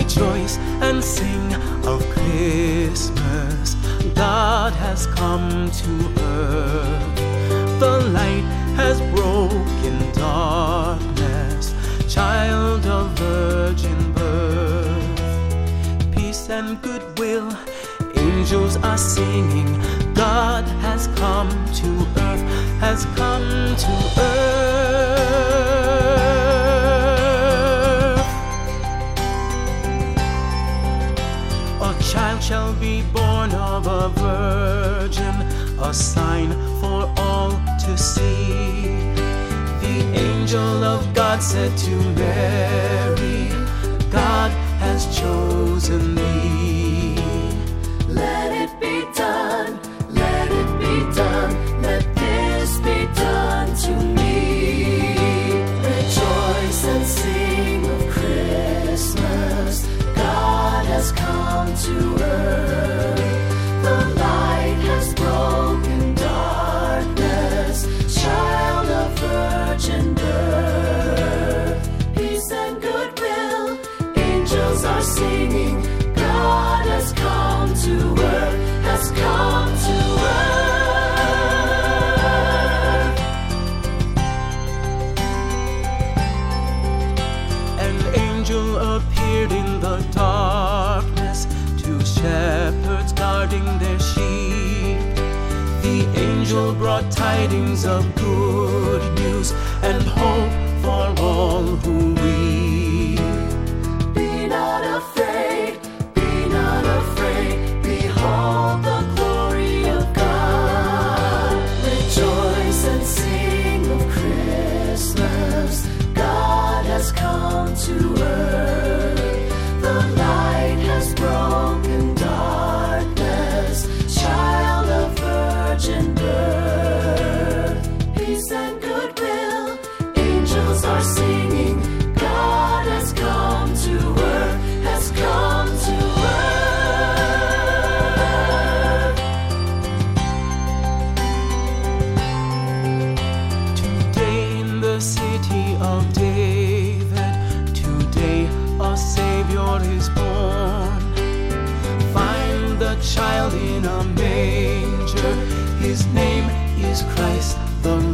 Rejoice and sing of Christmas. God has come to earth. The light has broken darkness. Child of virgin birth. Peace and goodwill, angels are singing. God has come to earth, has come to earth. A child shall be born of a virgin, a sign for all to see. The angel of God said to Mary, God has chosen thee. Let it be done, let it be done, let this be done to me. Rejoice and sing of Christmas. God has come to earth. The light has broken darkness. Child of virgin birth. Peace and goodwill, angels are singing. God has come to earth, has come to earth. An angel appeared in the darkness to shepherds guarding their sheep. The angel brought tidings of good news and hope for all who weep. Be not afraid, be not afraid. Behold the glory of God. Rejoice and sing of Christmas. God has come to earth. The light has broken darkness. Child of virgin birth. Peace and goodwill, angels are singing. God has come to earth, has come to earth. Today in the city of David, today a Savior is born. Find the child in a manger, his name is Christ the Lord.